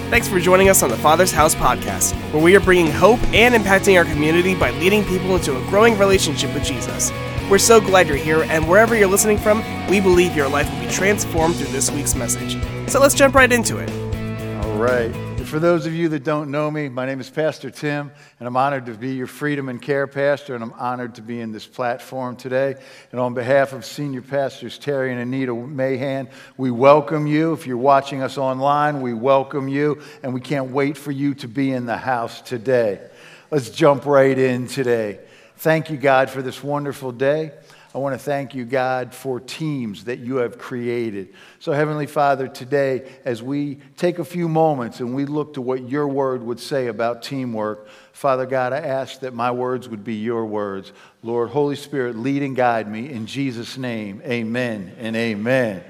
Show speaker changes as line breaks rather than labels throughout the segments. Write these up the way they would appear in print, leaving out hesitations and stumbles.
Thanks for joining us on the Father's House podcast, where we are bringing hope and impacting our community by leading people into a growing relationship with Jesus. We're so glad you're here, and wherever you're listening from, we believe your life will be transformed through this week's message. So let's jump right into it.
All right. For those of you that don't know me, my name is Pastor Tim, and I'm honored to be your Freedom and Care pastor, and I'm honored to be in this platform today. And on behalf of Senior Pastors Terry and Anita Mahan, we welcome you. If you're watching us online, we welcome you, and we can't wait for you to be in the house today. Let's jump right in today. Thank you, God, for this wonderful day. I want to thank you, God, for teams that you have created. So, Heavenly Father, today, as we take a few moments and we look to what your word would say about teamwork, Father God, I ask that my words would be your words. Lord, Holy Spirit, lead and guide me. In Jesus' name, amen and amen.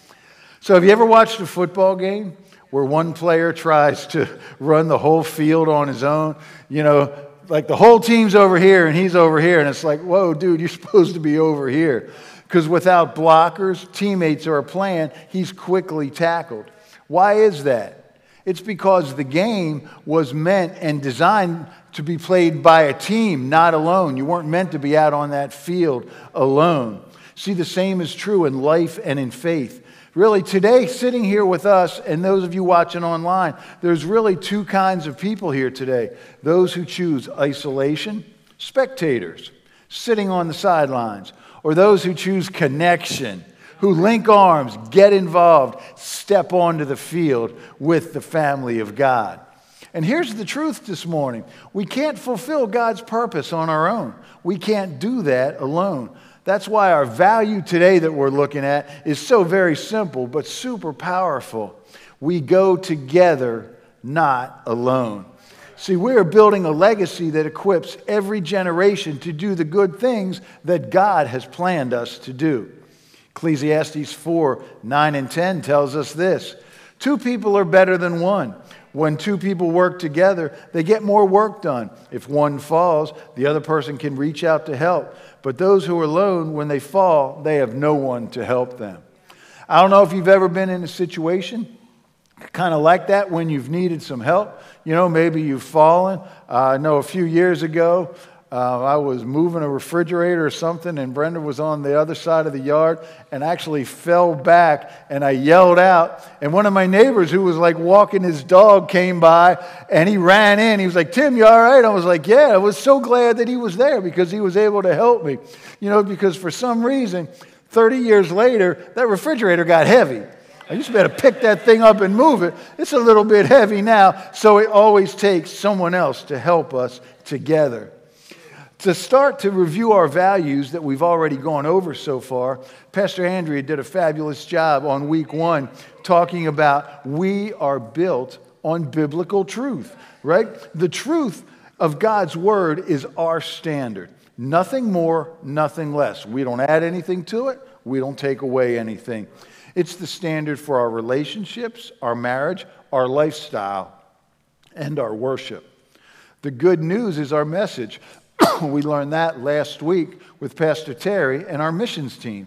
So, have you ever watched a football game where one player tries to run the whole field on his own? You know, like the whole team's over here and he's over here, and it's like, whoa, dude, you're supposed to be over here. Because without blockers, teammates, or a plan, he's quickly tackled. Why is that? It's because the game was meant and designed to be played by a team, not alone. You weren't meant to be out on that field alone. See, the same is true in life and in faith. Really, today, sitting here with us, and those of you watching online, there's really two kinds of people here today. Those who choose isolation, spectators, sitting on the sidelines, or those who choose connection, who link arms, get involved, step onto the field with the family of God. And here's the truth this morning. We can't fulfill God's purpose on our own. We can't do that alone. That's why our value today that we're looking at is so very simple, but super powerful. We go together, not alone. See, we are building a legacy that equips every generation to do the good things that God has planned us to do. Ecclesiastes 4, 9 and 10 tells us this: 2 people are better than one. When 2 people work together, they get more work done. If one falls, the other person can reach out to help. But those who are alone, when they fall, they have no one to help them. I don't know if you've ever been in a situation kind of like that when you've needed some help. You know, maybe you've fallen. I know a few years ago, I was moving a refrigerator or something, and Brenda was on the other side of the yard and actually fell back, and I yelled out, and one of my neighbors who was like walking his dog came by, and he ran in. He was like, "Tim, you all right?" I was like, "Yeah." I was so glad that he was there because he was able to help me. You know, because for some reason, 30 years later, that refrigerator got heavy. I used to be able to pick that thing up and move it. It's a little bit heavy now, so it always takes someone else to help us together. To start to review our values that we've already gone over so far, Pastor Andrea did a fabulous job on week 1 talking about we are built on biblical truth, right? The truth of God's word is our standard. Nothing more, nothing less. We don't add anything to it. We don't take away anything. It's the standard for our relationships, our marriage, our lifestyle, and our worship. The good news is our message. We learned that last week with Pastor Terry and our missions team,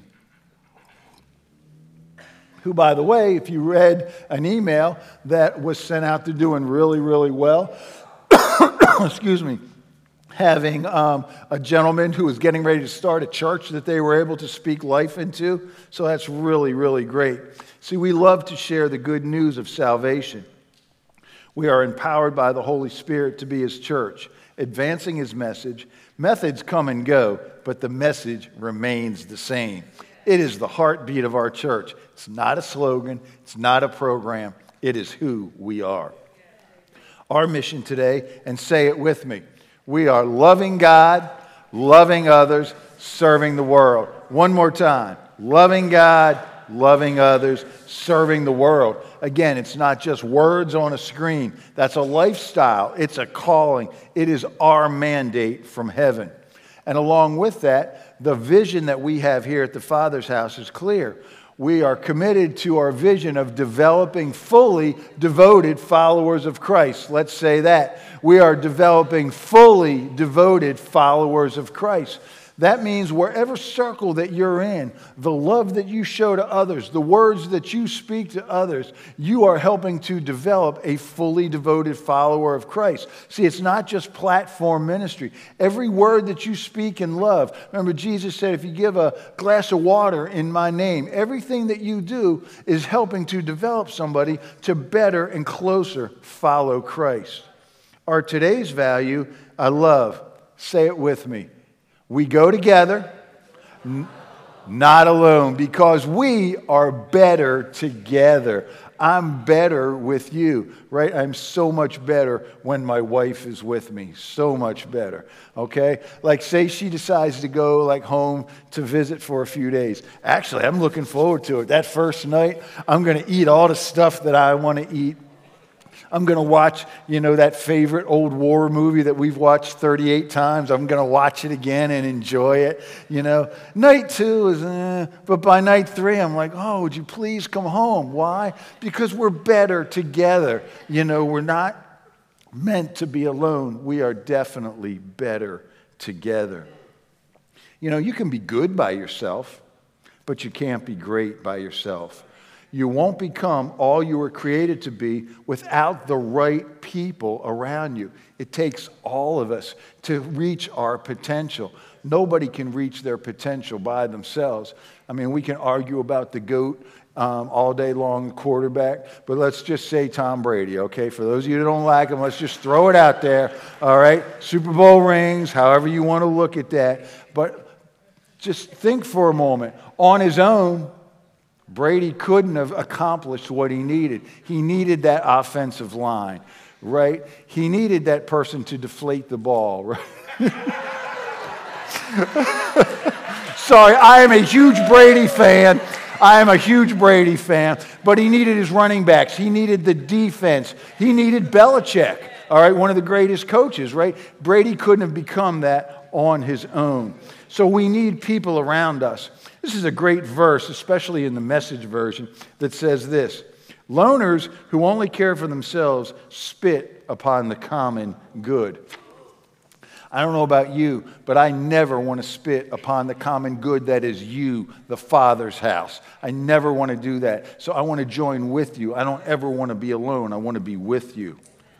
who, by the way, if you read an email that was sent out, they're doing really, really well. Excuse me. Having a gentleman who was getting ready to start a church that they were able to speak life into. So that's really, really great. See, we love to share the good news of salvation. We are empowered by the Holy Spirit to be His church, advancing His message. Methods come and go, but the message remains the same. It is the heartbeat of our church. It's not a slogan. It's not a program. It is who we are. Our mission today, and say it with me, we are loving God, loving others, serving the world. One more time. Loving God, loving others, serving the world. Again, it's not just words on a screen. That's a lifestyle. It's a calling. It is our mandate from heaven. And along with that, the vision that we have here at the Father's house is clear. We are committed to our vision of developing fully devoted followers of Christ. Let's say that. We are developing fully devoted followers of Christ. That means wherever circle that you're in, the love that you show to others, the words that you speak to others, you are helping to develop a fully devoted follower of Christ. See, it's not just platform ministry. Every word that you speak in love. Remember, Jesus said, if you give a glass of water in my name, everything that you do is helping to develop somebody to better and closer follow Christ. Our today's value, I love. Say it with me. We go together, not alone, because we are better together. I'm better with you, right? I'm so much better when my wife is with me. So much better, okay? Like, say she decides to go, like, home to visit for a few days. Actually, I'm looking forward to it. That first night, I'm going to eat all the stuff that I want to eat. I'm going to watch, that favorite old war movie that we've watched 38 times. I'm going to watch it again and enjoy it, Night 2 is, but by night 3, I'm like, oh, would you please come home? Why? Because we're better together. We're not meant to be alone. We are definitely better together. You can be good by yourself, but you can't be great by yourself. You won't become all you were created to be without the right people around you. It takes all of us to reach our potential. Nobody can reach their potential by themselves. I mean, we can argue about the GOAT all day long, quarterback, but let's just say Tom Brady, okay? For those of you that don't like him, let's just throw it out there, all right? Super Bowl rings, however you want to look at that. But just think for a moment. On his own, Brady couldn't have accomplished what he needed. He needed that offensive line, right? He needed that person to deflate the ball, right? Sorry, I am a huge Brady fan. But he needed his running backs. He needed the defense. He needed Belichick, all right, one of the greatest coaches, right? Brady couldn't have become that on his own. So we need people around us. This is a great verse, especially in the Message version, that says this: loners who only care for themselves spit upon the common good. I don't know about you, but I never want to spit upon the common good that is you, the Father's house. I never want to do that. So I want to join with you. I don't ever want to be alone. I want to be with you.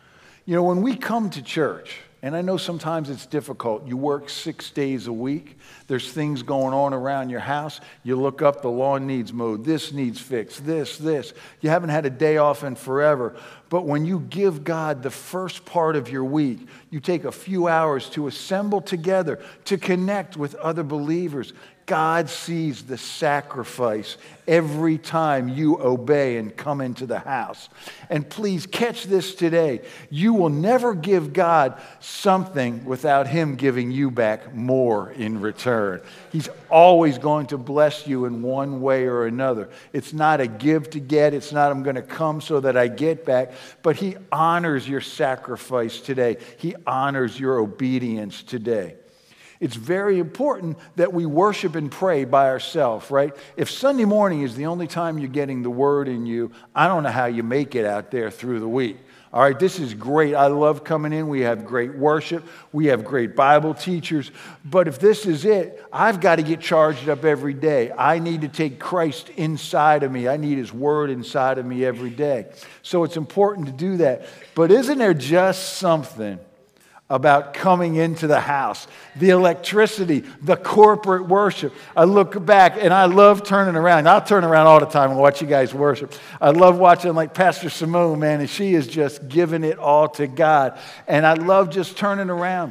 When we come to church, and I know sometimes it's difficult. You work 6 days a week. There's things going on around your house. You look up, the lawn needs mowed. This needs fixed. This. You haven't had a day off in forever. But when you give God the first part of your week, you take a few hours to assemble together, to connect with other believers. God sees the sacrifice every time you obey and come into the house. And please catch this today. You will never give God something without Him giving you back more in return. He's always going to bless you in one way or another. It's not a give to get. It's not I'm going to come so that I get back. But He honors your sacrifice today. He honors your obedience today. It's very important that we worship and pray by ourselves, right? If Sunday morning is the only time you're getting the word in you, I don't know how you make it out there through the week. All right, this is great. I love coming in. We have great worship. We have great Bible teachers. But if this is it, I've got to get charged up every day. I need to take Christ inside of me. I need His Word inside of me every day. So it's important to do that. But isn't there just something about coming into the house, the electricity, the corporate worship? I look back and I love turning around. I'll turn around all the time and watch you guys worship. I love watching like Pastor Simone, man, and she is just giving it all to God. And I love just turning around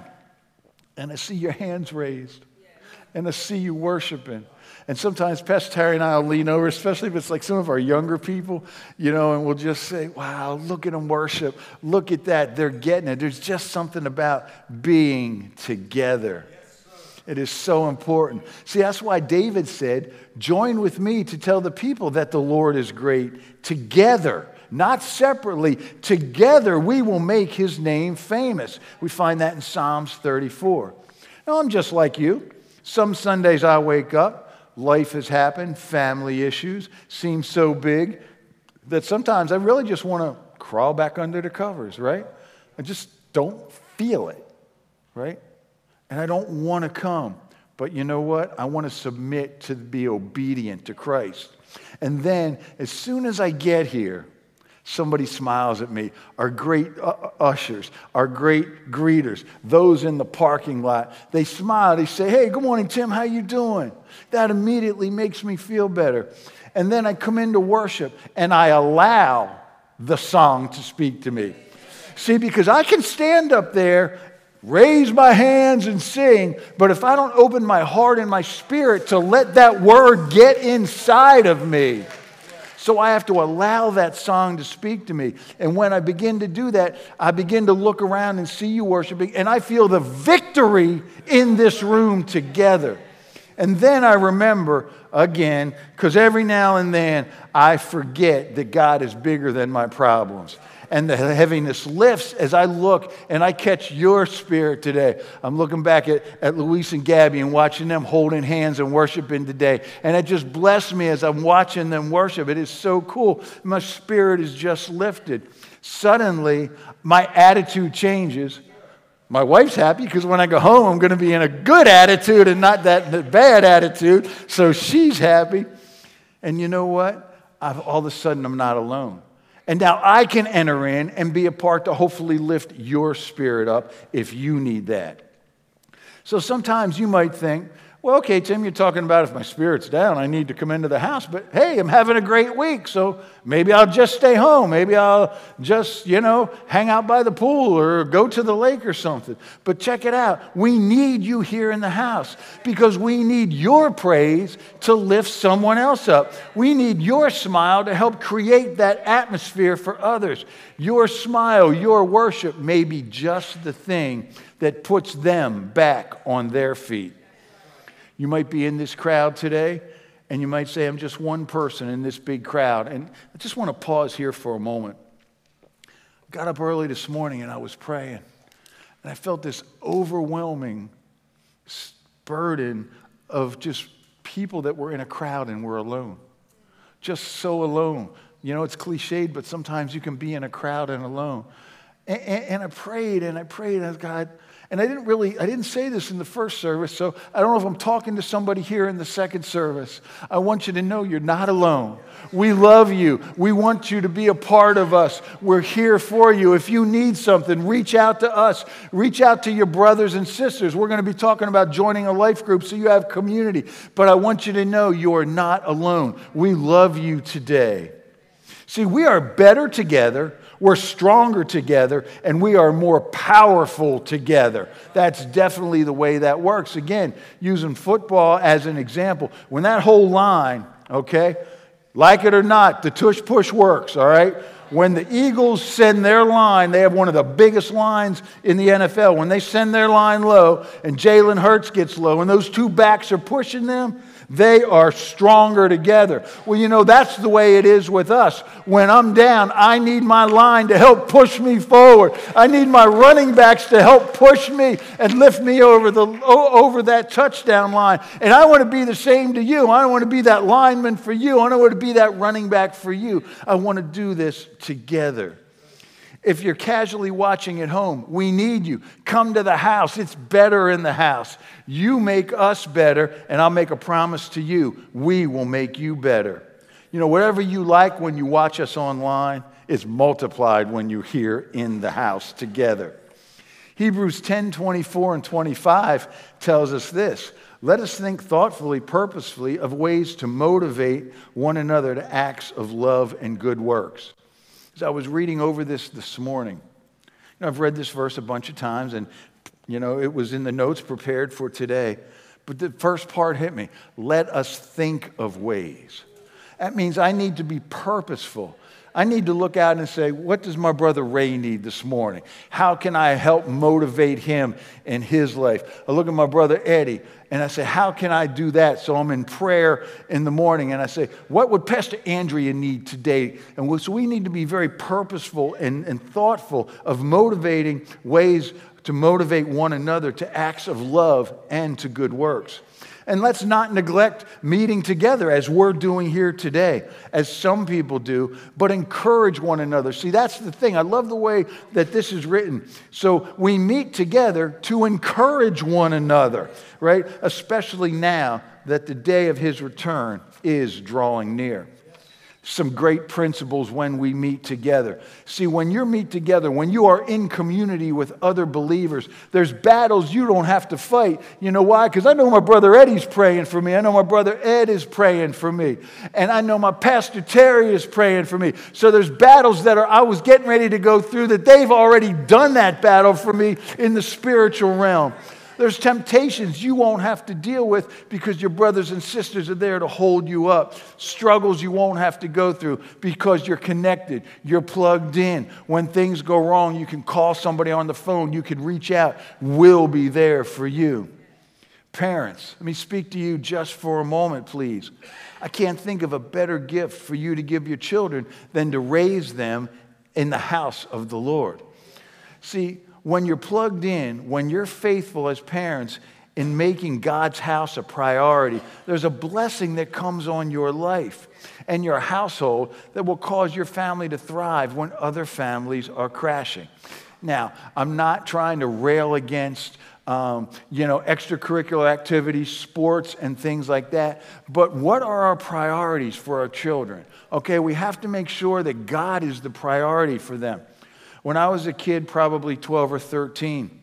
and I see your hands raised and I see you worshiping. And sometimes Pastor Terry and I will lean over, especially if it's like some of our younger people, and we'll just say, wow, look at them worship. Look at that. They're getting it. There's just something about being together. It is so important. See, that's why David said, join with me to tell the people that the Lord is great. Together, not separately. Together we will make His name famous. We find that in Psalms 34. Now, I'm just like you. Some Sundays I wake up. Life has happened, family issues seem so big that sometimes I really just want to crawl back under the covers, right? I just don't feel it, right? And I don't want to come. But you know what? I want to submit to be obedient to Christ. And then, as soon as I get here, somebody smiles at me. Our great ushers, our great greeters, those in the parking lot, they smile. They say, "Hey, good morning, Tim. How you doing?" That immediately makes me feel better. And then I come into worship, and I allow the song to speak to me. See, because I can stand up there, raise my hands and sing, but if I don't open my heart and my spirit to let that word get inside of me, so I have to allow that song to speak to me. And when I begin to do that, I begin to look around and see you worshiping, and I feel the victory in this room together. And then I remember again, because every now and then I forget that God is bigger than my problems. And the heaviness lifts as I look and I catch your spirit today. I'm looking back at Luis and Gabby and watching them holding hands and worshiping today. And it just blessed me as I'm watching them worship. It is so cool. My spirit is just lifted. Suddenly, my attitude changes. My wife's happy because when I go home, I'm going to be in a good attitude and not that bad attitude. So she's happy. And you know what? All of a sudden, I'm not alone. And now I can enter in and be a part to hopefully lift your spirit up if you need that. So sometimes you might think, well, okay, Tim, you're talking about if my spirit's down, I need to come into the house. But hey, I'm having a great week, so maybe I'll just stay home. Maybe I'll just, hang out by the pool or go to the lake or something. But check it out. We need you here in the house because we need your praise to lift someone else up. We need your smile to help create that atmosphere for others. Your smile, your worship may be just the thing that puts them back on their feet. You might be in this crowd today, and you might say, I'm just one person in this big crowd. And I just want to pause here for a moment. I got up early this morning, and I was praying. And I felt this overwhelming burden of just people that were in a crowd and were alone. Just so alone. It's cliched, but sometimes you can be in a crowd and alone. And I prayed, and God... And I didn't say this in the first service, so I don't know if I'm talking to somebody here in the second service. I want you to know you're not alone. We love you. We want you to be a part of us. We're here for you. If you need something, reach out to us. Reach out to your brothers and sisters. We're going to be talking about joining a life group so you have community. But I want you to know you are not alone. We love you today. See, we are better together. We're stronger together, and we are more powerful together. That's definitely the way that works. Again, using football as an example, when that whole line, okay, like it or not, the tush-push works, all right? When the Eagles send their line, they have one of the biggest lines in the NFL. When they send their line low and Jalen Hurts gets low and those two backs are pushing them, they are stronger together. Well, that's the way it is with us. When I'm down, I need my line to help push me forward. I need my running backs to help push me and lift me over that touchdown line. And I want to be the same to you. I don't want to be that lineman for you. I don't want to be that running back for you. I want to do this together. If you're casually watching at home, we need you. Come to the house. It's better in the house. You make us better, and I'll make a promise to you. We will make you better. Whatever you like when you watch us online is multiplied when you're here in the house together. Hebrews 10:24 and 25 tells us this. Let us think thoughtfully, purposefully of ways to motivate one another to acts of love and good works. As I was reading over this morning, I've read this verse a bunch of times, and it was in the notes prepared for today. But the first part hit me. Let us think of ways. That means I need to be purposeful. I need to look out and say, what does my brother Ray need this morning? How can I help motivate him in his life? I look at my brother Eddie, and I say, how can I do that? So I'm in prayer in the morning, and I say, what would Pastor Andrea need today? And so we need to be very purposeful and thoughtful of motivating ways to motivate one another to acts of love and to good works. And let's not neglect meeting together as we're doing here today, as some people do, but encourage one another. See, that's the thing. I love the way that this is written. So we meet together to encourage one another, right? Especially now that the day of his return is drawing near. Some great principles when we meet together. See, when you meet together, when you are in community with other believers, there's battles you don't have to fight. You know why? Because I know my brother Eddie's praying for me. I know my brother Ed is praying for me. And I know my pastor Terry is praying for me. So there's battles that I was getting ready to go through that they've already done that battle for me in the spiritual realm. There's temptations you won't have to deal with because your brothers and sisters are there to hold you up. Struggles you won't have to go through because you're connected. You're plugged in. When things go wrong, you can call somebody on the phone. You can reach out. We'll be there for you. Parents, let me speak to you just for a moment, please. I can't think of a better gift for you to give your children than to raise them in the house of the Lord. See, when you're plugged in, when you're faithful as parents in making God's house a priority, there's a blessing that comes on your life and your household that will cause your family to thrive when other families are crashing. Now, I'm not trying to rail against extracurricular activities, sports, and things like that. But what are our priorities for our children? Okay, we have to make sure that God is the priority for them. When I was a kid, probably 12 or 13,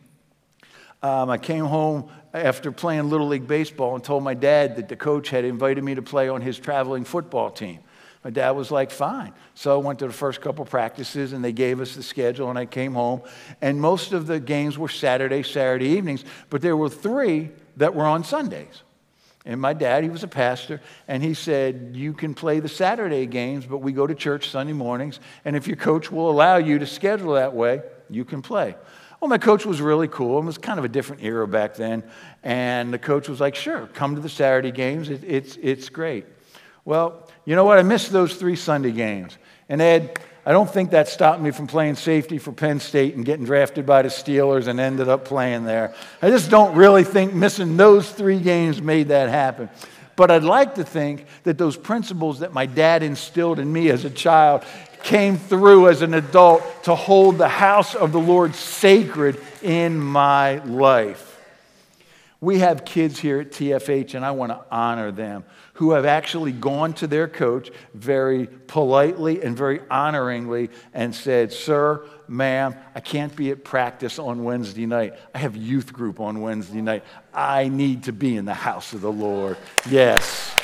I came home after playing Little League Baseball and told my dad that the coach had invited me to play on his traveling football team. My dad was like, fine. So I went to the first couple practices, and they gave us the schedule, and I came home. And most of the games were Saturday evenings, but there were 3 that were on Sundays. And my dad, he was a pastor, and he said, you can play the Saturday games, but we go to church Sunday mornings, and if your coach will allow you to schedule that way, you can play. Well, my coach was really cool. It was kind of a different era back then, and the coach was like, sure, come to the Saturday games. It's great. Well, you know what? I missed those 3 Sunday games. And Ed, I don't think that stopped me from playing safety for Penn State and getting drafted by the Steelers and ended up playing there. I just don't really think missing those 3 games made that happen. But I'd like to think that those principles that my dad instilled in me as a child came through as an adult to hold the house of the Lord sacred in my life. We have kids here at TFH, and I want to honor them, who have actually gone to their coach very politely and very honoringly and said, sir, ma'am, I can't be at practice on Wednesday night. I have youth group on Wednesday night. I need to be in the house of the Lord. Yes.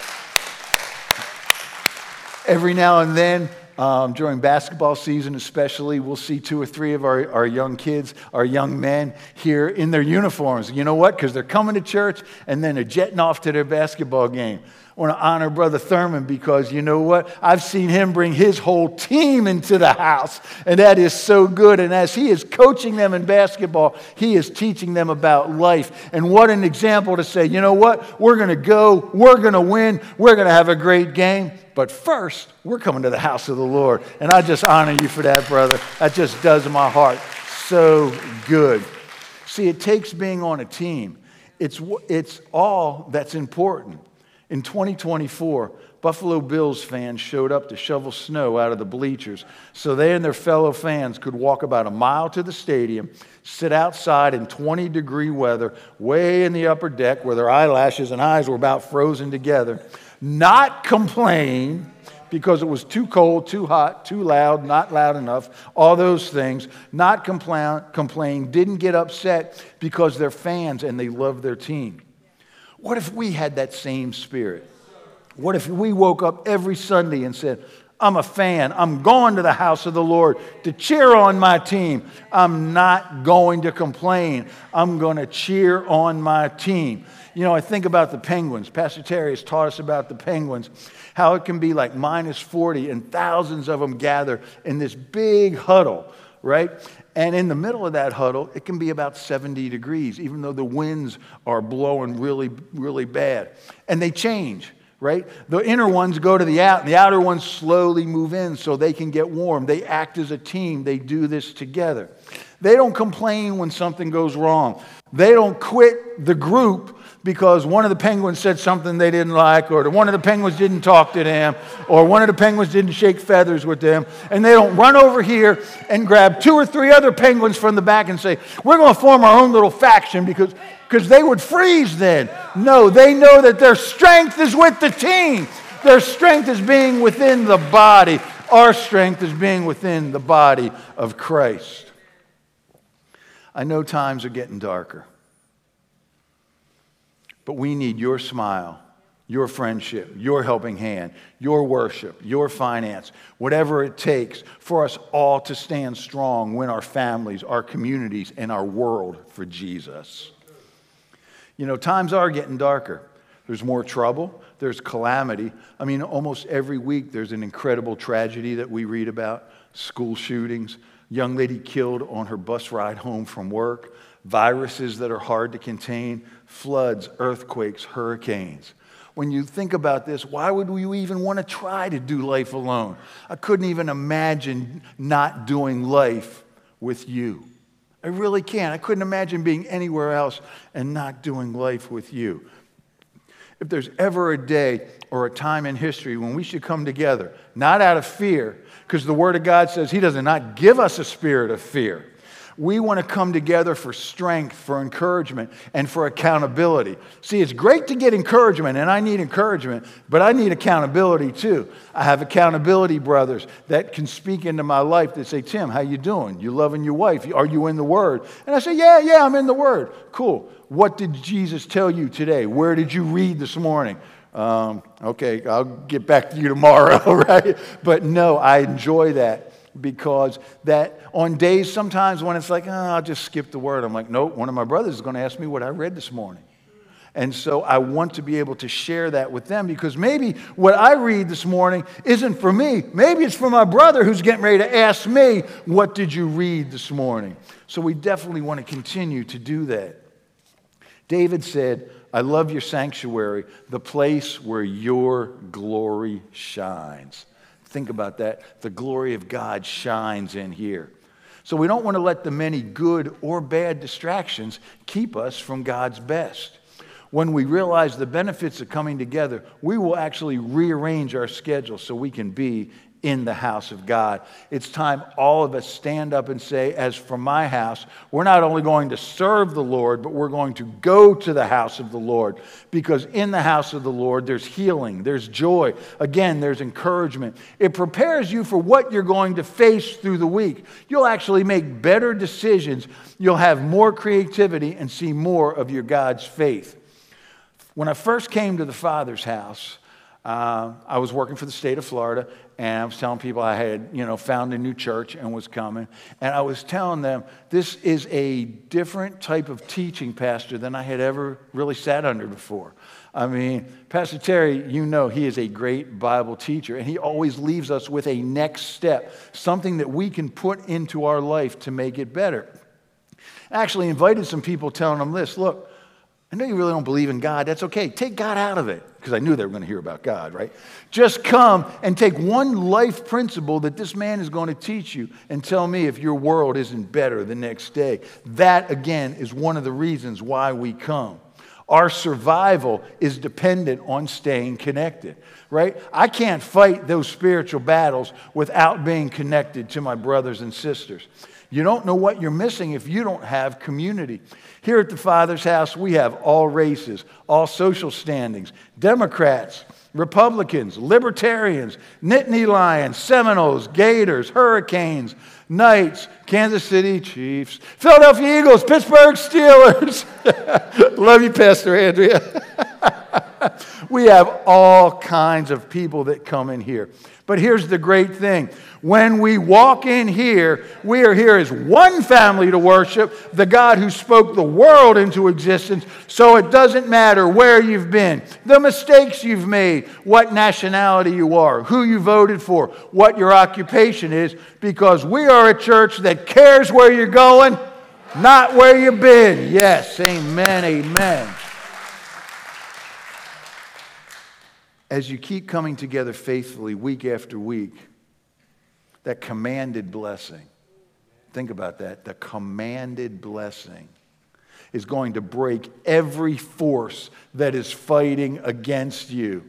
Every now and then, during basketball season especially, we'll see 2 or 3 of our young kids, our young men here in their uniforms. You know what? Because they're coming to church and then they're jetting off to their basketball game. I want to honor Brother Thurman because you know what? I've seen him bring his whole team into the house, and that is so good. And as he is coaching them in basketball, he is teaching them about life. And what an example to say, you know what? We're going to go, we're going to win, we're going to have a great game. But first, we're coming to the house of the Lord. And I just honor you for that, brother. That just does my heart so good. See, it takes being on a team. It's all that's important. In 2024, Buffalo Bills fans showed up to shovel snow out of the bleachers so they and their fellow fans could walk about a mile to the stadium, sit outside in 20-degree weather, way in the upper deck where their eyelashes and eyes were about frozen together, not complain because it was too cold, too hot, too loud, not loud enough, all those things, not complain, didn't get upset because they're fans and they love their team. What if we had that same spirit? What if we woke up every Sunday and said, I'm a fan. I'm going to the house of the Lord to cheer on my team. I'm not going to complain. I'm going to cheer on my team. You know, I think about the Penguins. Pastor Terry has taught us about the Penguins, how it can be like minus 40 and thousands of them gather in this big huddle, right? And in the middle of that huddle, it can be about 70 degrees, even though the winds are blowing really, really bad. And they change, right? The inner ones go to the out, and the outer ones slowly move in so they can get warm. They act as a team. They do this together. They don't complain when something goes wrong. They don't quit the group because one of the penguins said something they didn't like, or one of the penguins didn't talk to them, or one of the penguins didn't shake feathers with them, and they don't run over here and grab 2 or 3 other penguins from the back and say, we're going to form our own little faction because they would freeze then. No, they know that their strength is with the team. Their strength is being within the body. Our strength is being within the body of Christ. I know times are getting darker. But we need your smile, your friendship, your helping hand, your worship, your finance, whatever it takes for us all to stand strong, win our families, our communities, and our world for Jesus. You know, times are getting darker. There's more trouble. There's calamity. I mean, almost every week there's an incredible tragedy that we read about. School shootings, young lady killed on her bus ride home from work, viruses that are hard to contain, floods, earthquakes, hurricanes. When you think about this, why would we even want to try to do life alone? I couldn't even imagine not doing life with you. I really can't. I couldn't imagine being anywhere else and not doing life with you. If there's ever a day or a time in history when we should come together, not out of fear, because the Word of God says He does not give us a spirit of fear. We want to come together for strength, for encouragement, and for accountability. See, it's great to get encouragement, and I need encouragement, but I need accountability too. I have accountability brothers that can speak into my life that say, Tim, how you doing? You loving your wife? Are you in the Word? And I say, yeah, I'm in the Word. Cool. What did Jesus tell you today? Where did you read this morning? Okay, I'll get back to you tomorrow, right? But no, I enjoy that. Because that on days sometimes when it's like, I'll just skip the word. I'm like, nope, one of my brothers is going to ask me what I read this morning. And so I want to be able to share that with them because maybe what I read this morning isn't for me. Maybe it's for my brother who's getting ready to ask me, what did you read this morning? So we definitely want to continue to do that. David said, I love your sanctuary, the place where your glory shines. Think about that. The glory of God shines in here. So we don't want to let the many good or bad distractions keep us from God's best. When we realize the benefits of coming together, we will actually rearrange our schedule so we can be in the house of God. It's time all of us stand up and say, as for my house, we're not only going to serve the Lord, but we're going to go to the house of the Lord. Because in the house of the Lord, there's healing, there's joy. Again, there's encouragement. It prepares you for what you're going to face through the week. You'll actually make better decisions. You'll have more creativity and see more of your God's faith. When I first came to the Father's house, I was working for the state of Florida, and I was telling people I had, found a new church and was coming. And I was telling them, this is a different type of teaching pastor than I had ever really sat under before. I mean, Pastor Terry, he is a great Bible teacher, and he always leaves us with a next step, something that we can put into our life to make it better. I actually invited some people telling them this, look, I know you really don't believe in God. That's okay. Take God out of it. Because I knew they were going to hear about God, right? Just come and take one life principle that this man is going to teach you and tell me if your world isn't better the next day. That, again, is one of the reasons why we come. Our survival is dependent on staying connected, right? I can't fight those spiritual battles without being connected to my brothers and sisters. You don't know what you're missing if you don't have community. Here at the Father's house, we have all races, all social standings, Democrats, Republicans, Libertarians, Nittany Lions, Seminoles, Gators, Hurricanes, Knights, Kansas City Chiefs, Philadelphia Eagles, Pittsburgh Steelers. Love you, Pastor Andrea. We have all kinds of people that come in here. But here's the great thing. When we walk in here, we are here as one family to worship the God who spoke the world into existence. So it doesn't matter where you've been, the mistakes you've made, what nationality you are, who you voted for, what your occupation is, because we are a church that cares where you're going, not where you've been. Yes, amen, amen. As you keep coming together faithfully week after week, that commanded blessing, think about that, the commanded blessing. is going to break every force that is fighting against you.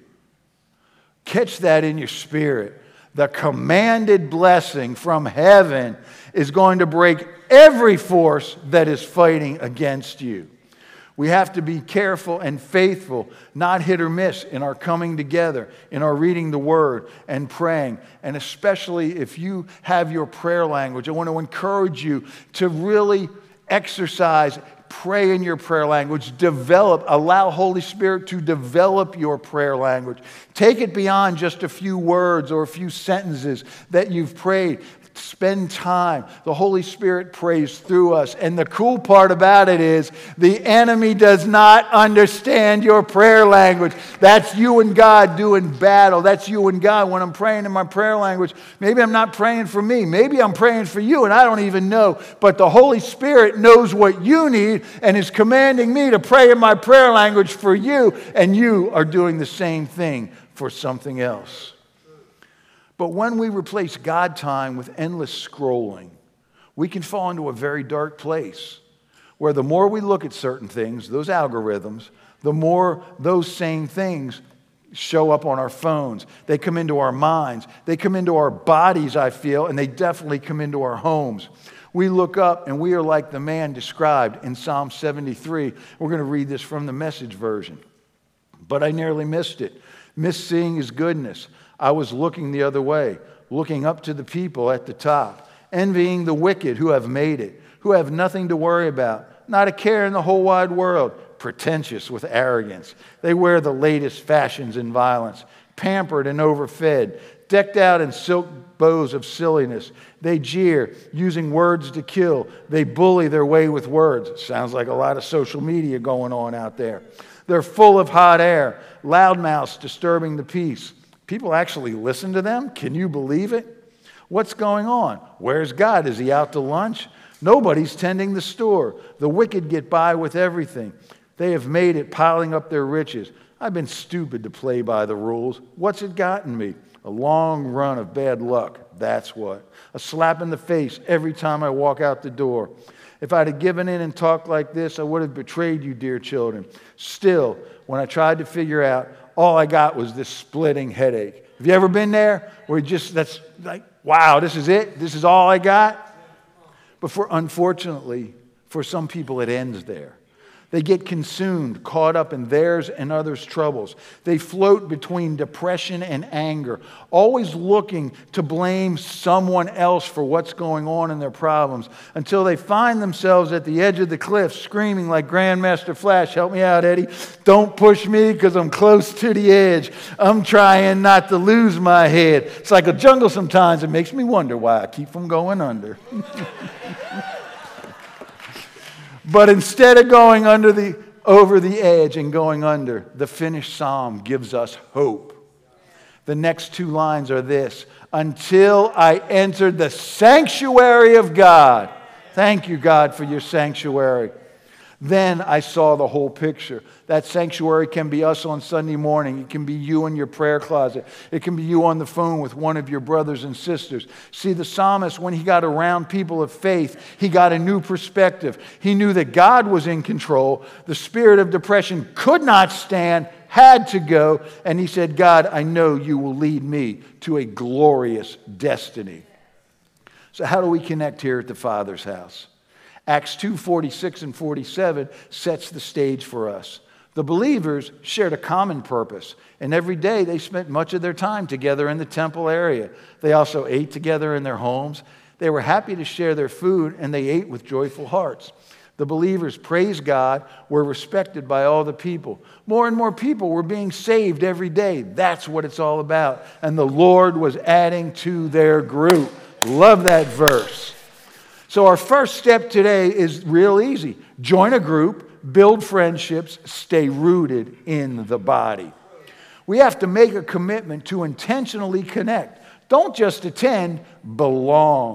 Catch that in your spirit. The commanded blessing from heaven is going to break every force that is fighting against you. We have to be careful and faithful, not hit or miss in our coming together, in our reading the Word and praying. And especially if you have your prayer language, I want to encourage you to really exercise, pray in your prayer language, allow Holy Spirit to develop your prayer language. Take it beyond just a few words or a few sentences that you've prayed. Spend time. The Holy Spirit prays through us. And the cool part about it is the enemy does not understand your prayer language. That's you and God doing battle. That's you and God. When I'm praying in my prayer language, maybe I'm not praying for me. Maybe I'm praying for you and I don't even know. But the Holy Spirit knows what you need and is commanding me to pray in my prayer language for you. And you are doing the same thing for something else. But when we replace God time with endless scrolling, we can fall into a very dark place where the more we look at certain things, those algorithms, the more those same things show up on our phones. They come into our minds. They come into our bodies, I feel, and they definitely come into our homes. We look up and we are like the man described in Psalm 73. We're going to read this from the Message version. But I nearly missed it. Missed seeing his goodness. I was looking the other way, looking up to the people at the top, envying the wicked who have made it, who have nothing to worry about, not a care in the whole wide world, pretentious with arrogance. They wear the latest fashions in violence, pampered and overfed, decked out in silk bows of silliness. They jeer, using words to kill. They bully their way with words. Sounds like a lot of social media going on out there. They're full of hot air, loudmouths disturbing the peace. People actually listen to them? Can you believe it? What's going on? Where's God? Is he out to lunch? Nobody's tending the store. The wicked get by with everything. They have made it, piling up their riches. I've been stupid to play by the rules. What's it gotten me? A long run of bad luck. That's what. A slap in the face every time I walk out the door. If I'd have given in and talked like this, I would have betrayed you, dear children. Still, when I tried to figure out, all I got was this splitting headache. Have you ever been there? Where that's like, wow, this is it? This is all I got? But unfortunately, for some people, it ends there. They get consumed, caught up in theirs and others' troubles. They float between depression and anger, always looking to blame someone else for what's going on in their problems, until they find themselves at the edge of the cliff, screaming like Grandmaster Flash, help me out, Eddie. Don't push me because I'm close to the edge. I'm trying not to lose my head. It's like a jungle sometimes. It makes me wonder why I keep from going under. But instead of going over the edge and going under, the finished psalm gives us hope. The next two lines are this: until I entered the sanctuary of God. Thank you, God, for your sanctuary. Then I saw the whole picture. That sanctuary can be us on Sunday morning. It can be you in your prayer closet. It can be you on the phone with one of your brothers and sisters. See, the psalmist, when he got around people of faith, he got a new perspective. He knew that God was in control. The spirit of depression could not stand, had to go. And he said, God, I know you will lead me to a glorious destiny. So how do we connect here at the Father's house? Acts 2:46 and 47 sets the stage for us. The believers shared a common purpose, and every day they spent much of their time together in the temple area. They also ate together in their homes. They were happy to share their food, and they ate with joyful hearts. The believers praised God, were respected by all the people. More and more people were being saved every day. That's what it's all about. And the Lord was adding to their group. Love that verse. So our first step today is real easy. Join a group, build friendships, stay rooted in the body. We have to make a commitment to intentionally connect. Don't just attend, belong.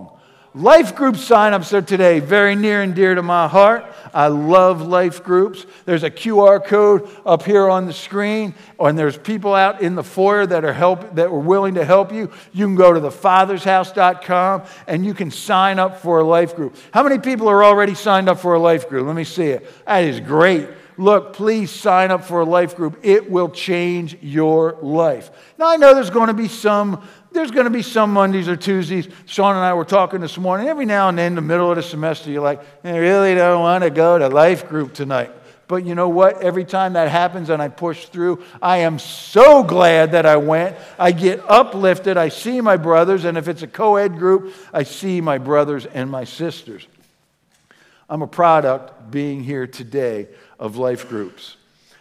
Life group sign-ups are today very near and dear to my heart. I love life groups. There's a QR code up here on the screen, and there's people out in the foyer that are willing to help you. You can go to thefathershouse.com and you can sign up for a life group. How many people are already signed up for a life group? Let me see it. That is great. Look, please sign up for a life group. It will change your life. Now, I know there's going to be some Mondays or Tuesdays. Sean and I were talking this morning. Every now and then in the middle of the semester, you're like, I really don't want to go to life group tonight. But you know what? Every time that happens and I push through, I am so glad that I went. I get uplifted. I see my brothers. And if it's a co-ed group, I see my brothers and my sisters. I'm a product being here today of life groups.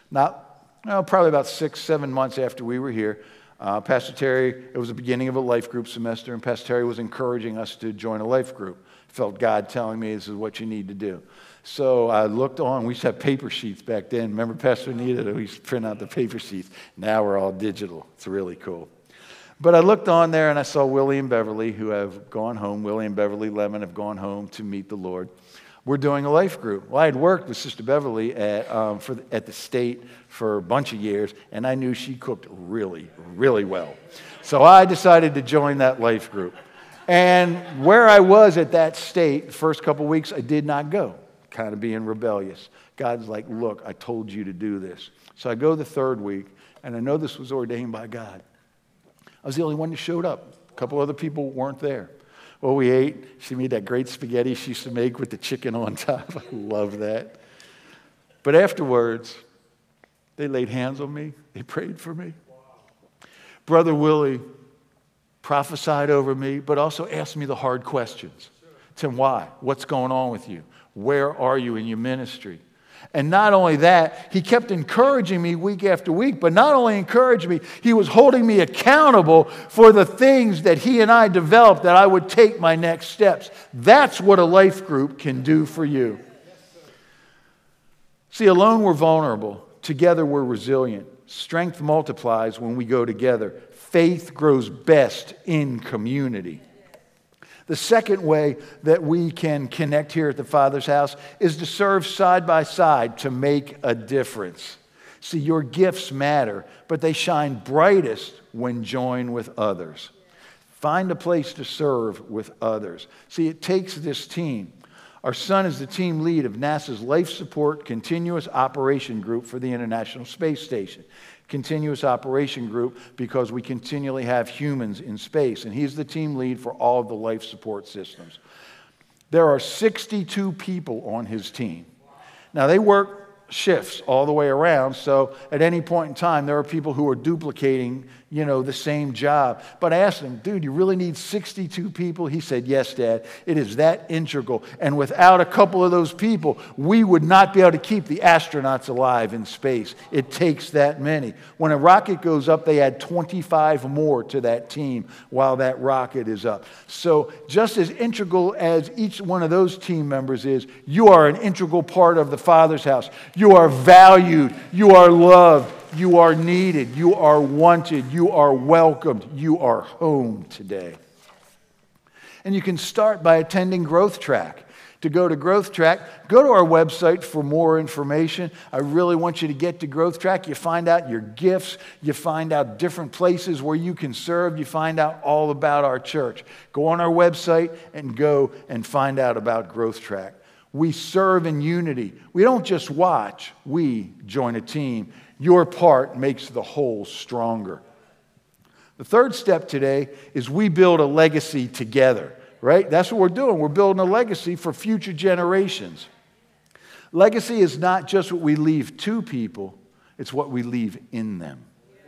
Probably about 6-7 months after we were here, Pastor Terry, it was the beginning of a life group semester, and Pastor Terry was encouraging us to join a life group. Felt God telling me this is what you need to do. So I looked on. We used to have paper sheets back then. Remember Pastor Anita? We used to print out the paper sheets. Now we're all digital. It's really cool. But I looked on there and I saw Willie and Beverly who have gone home. Willie and Beverly Lemon have gone home to meet the Lord. We're doing a life group. Well, I had worked with Sister Beverly at the state for a bunch of years, and I knew she cooked really, really well. So I decided to join that life group. And where I was at that state, the first couple of weeks, I did not go, kind of being rebellious. God's like, look, I told you to do this. So I go the third week, and I know this was ordained by God. I was the only one that showed up. A couple other people weren't there. Well, we ate. She made that great spaghetti she used to make with the chicken on top. I love that. But afterwards, they laid hands on me. They prayed for me. Brother Willie prophesied over me, but also asked me the hard questions. Tim, why? What's going on with you? Where are you in your ministry? And not only that, he kept encouraging me week after week, but not only encouraging me, he was holding me accountable for the things that he and I developed that I would take my next steps. That's what a life group can do for you. See, alone we're vulnerable. Together we're resilient. Strength multiplies when we go together. Faith grows best in community. The second way that we can connect here at the Father's house is to serve side by side to make a difference. See, your gifts matter, but they shine brightest when joined with others. Find a place to serve with others. See, it takes this team. Our son is the team lead of NASA's Life Support Continuous Operation Group for the International Space Station. Continuous Operation Group because we continually have humans in space, and he's the team lead for all of the life support systems. There are 62 people on his team. Now, they work shifts all the way around, so at any point in time, there are people who are duplicating, the same job. But I asked him, dude, you really need 62 people? He said, yes, Dad, it is that integral. And without a couple of those people, we would not be able to keep the astronauts alive in space. It takes that many. When a rocket goes up, they add 25 more to that team while that rocket is up. So just as integral as each one of those team members is, you are an integral part of the Father's house. You are valued. You are loved. You are needed. You are wanted. You are welcomed. You are home today. And you can start by attending Growth Track. To go to Growth Track, go to our website for more information. I really want you to get to Growth Track. You find out your gifts. You find out different places where you can serve. You find out all about our church. Go on our website and go and find out about Growth Track. We serve in unity. We don't just watch. We join a team. Your part makes the whole stronger. The third step today is we build a legacy together, right? That's what we're doing. We're building a legacy for future generations. Legacy is not just what we leave to people, it's what we leave in them.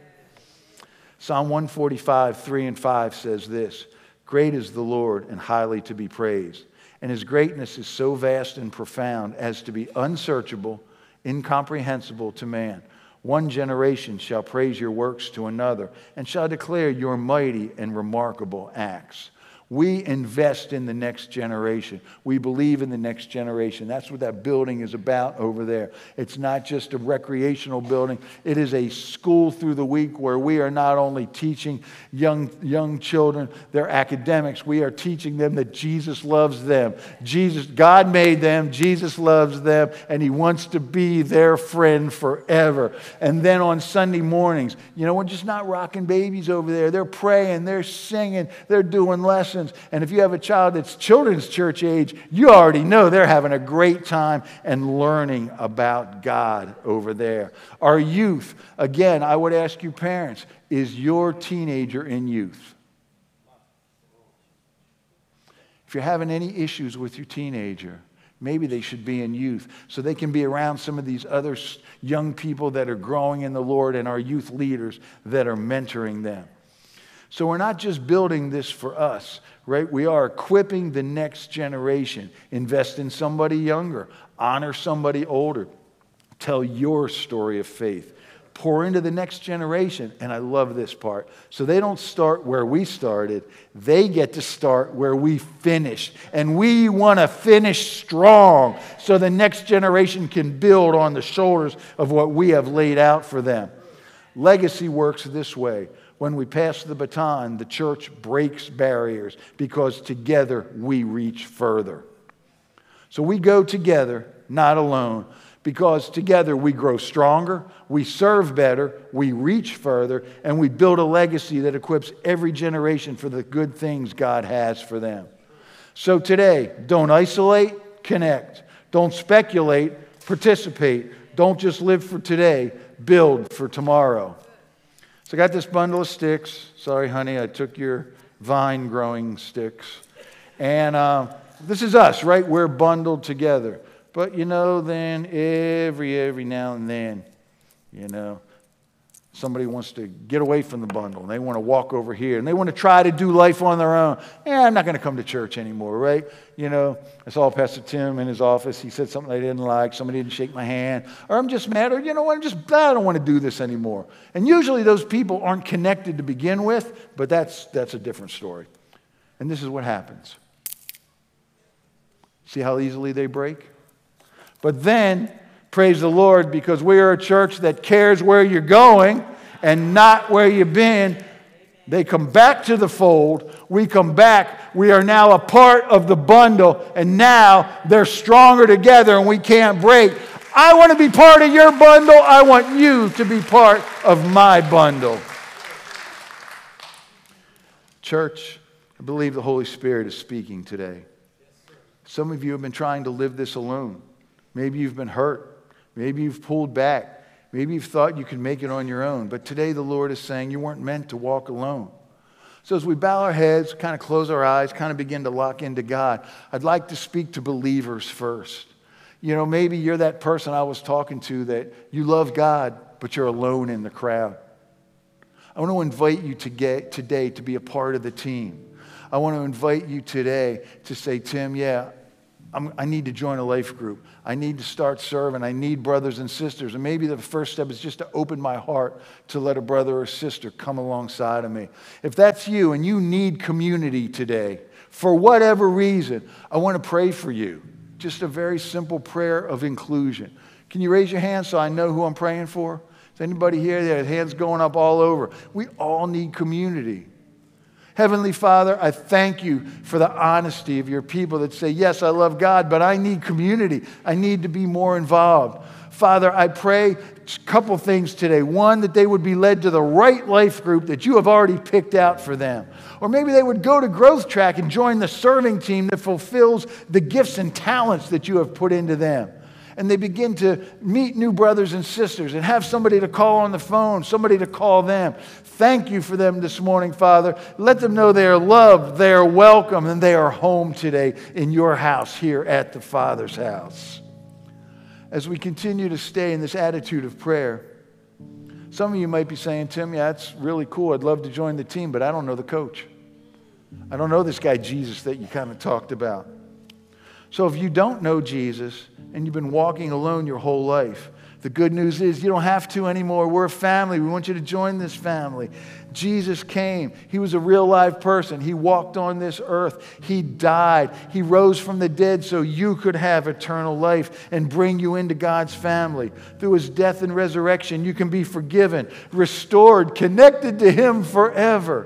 Psalm 145, 3 and 5 says this, "Great is the Lord and highly to be praised, and his greatness is so vast and profound as to be unsearchable, incomprehensible to man. One generation shall praise your works to another and shall declare your mighty and remarkable acts." We invest in the next generation. We believe in the next generation. That's what that building is about over there. It's not just a recreational building. It is a school through the week where we are not only teaching young children their academics, we are teaching them that Jesus loves them. God made them, Jesus loves them, and He wants to be their friend forever. And then on Sunday mornings, we're just not rocking babies over there. They're praying, they're singing, they're doing lessons. And if you have a child that's children's church age, you already know they're having a great time and learning about God over there. Our youth, again, I would ask you parents, is your teenager in youth? If you're having any issues with your teenager, maybe they should be in youth so they can be around some of these other young people that are growing in the Lord and our youth leaders that are mentoring them. So we're not just building this for us, right? We are equipping the next generation. Invest in somebody younger. Honor somebody older. Tell your story of faith. Pour into the next generation. And I love this part. So they don't start where we started. They get to start where we finished. And we want to finish strong so the next generation can build on the shoulders of what we have laid out for them. Legacy works this way. When we pass the baton, the church breaks barriers because together we reach further. So we go together, not alone, because together we grow stronger, we serve better, we reach further, and we build a legacy that equips every generation for the good things God has for them. So today, don't isolate, connect. Don't speculate, participate. Don't just live for today, build for tomorrow. So I got this bundle of sticks. Sorry, honey, I took your vine growing sticks. And this is us, right? We're bundled together. But then every now and then, somebody wants to get away from the bundle. And they want to walk over here. And they want to try to do life on their own. I'm not going to come to church anymore, right? I saw Pastor Tim in his office. He said something I didn't like. Somebody didn't shake my hand. Or I'm just mad. Or, I don't want to do this anymore. And usually those people aren't connected to begin with. But that's a different story. And this is what happens. See how easily they break? But then, praise the Lord, because we are a church that cares where you're going and not where you've been. They come back to the fold. We come back. We are now a part of the bundle. And now they're stronger together and we can't break. I want to be part of your bundle. I want you to be part of my bundle. Church, I believe the Holy Spirit is speaking today. Some of you have been trying to live this alone. Maybe you've been hurt. Maybe you've pulled back. Maybe you've thought you could make it on your own. But today the Lord is saying you weren't meant to walk alone. So as we bow our heads, kind of close our eyes, kind of begin to lock into God, I'd like to speak to believers first. Maybe you're that person I was talking to that you love God, but you're alone in the crowd. I want to invite you today to be a part of the team. I want to invite you today to say, Tim, I need to join a life group. I need to start serving. I need brothers and sisters. And maybe the first step is just to open my heart to let a brother or sister come alongside of me. If that's you and you need community today, for whatever reason, I want to pray for you. Just a very simple prayer of inclusion. Can you raise your hand so I know who I'm praying for? Is anybody here that has hands going up all over? We all need community. Heavenly Father, I thank you for the honesty of your people that say, yes, I love God, but I need community. I need to be more involved. Father, I pray a couple things today. One, that they would be led to the right life group that you have already picked out for them. Or maybe they would go to Growth Track and join the serving team that fulfills the gifts and talents that you have put into them. And they begin to meet new brothers and sisters and have somebody to call on the phone, somebody to call them. Thank you for them this morning, Father. Let them know they are loved, they are welcome, and they are home today in your house here at the Father's house. As we continue to stay in this attitude of prayer, some of you might be saying, Tim, that's really cool. I'd love to join the team, but I don't know the coach. I don't know this guy Jesus that you kind of talked about. So if you don't know Jesus and you've been walking alone your whole life, The good news is you don't have to anymore. We're a family. We want you to join this family. Jesus came. He was a real live person. He walked on this earth. He died. He rose from the dead so you could have eternal life and bring you into God's family. Through his death and resurrection, you can be forgiven, restored, connected to him forever.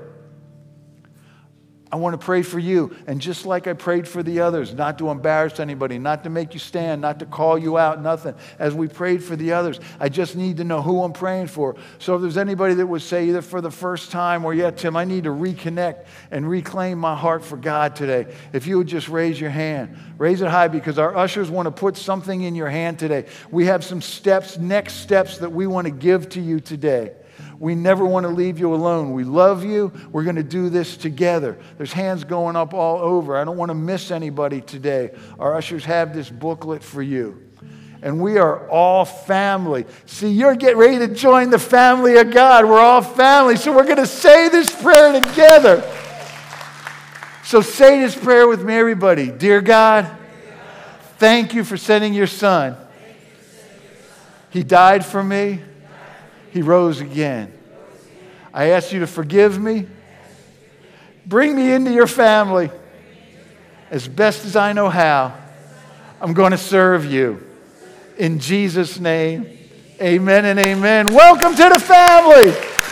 I want to pray for you. And just like I prayed for the others, not to embarrass anybody, not to make you stand, not to call you out, nothing. As we prayed for the others, I just need to know who I'm praying for. So if there's anybody that would say either for the first time or, yeah, Tim, I need to reconnect and reclaim my heart for God today. If you would just raise your hand. Raise it high because our ushers want to put something in your hand today. We have some steps, next steps that we want to give to you today. We never want to leave you alone. We love you. We're going to do this together. There's hands going up all over. I don't want to miss anybody today. Our ushers have this booklet for you. And we are all family. See, you're getting ready to join the family of God. We're all family. So we're going to say this prayer together. So say this prayer with me, everybody. Dear God, thank you for sending your son. He died for me. He rose again. I ask you to forgive me. Bring me into your family as best as I know how. I'm going to serve you. In Jesus' name, amen and amen. Welcome to the family.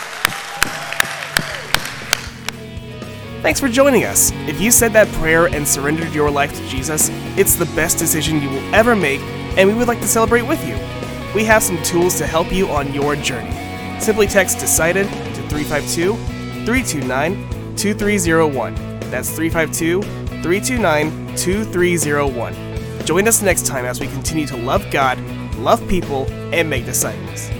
Thanks for joining us. If you said that prayer and surrendered your life to Jesus, it's the best decision you will ever make, and we would like to celebrate with you. We have some tools to help you on your journey. Simply text DECIDED to 352-329-2301. That's 352-329-2301. Join us next time as we continue to love God, love people, and make disciples.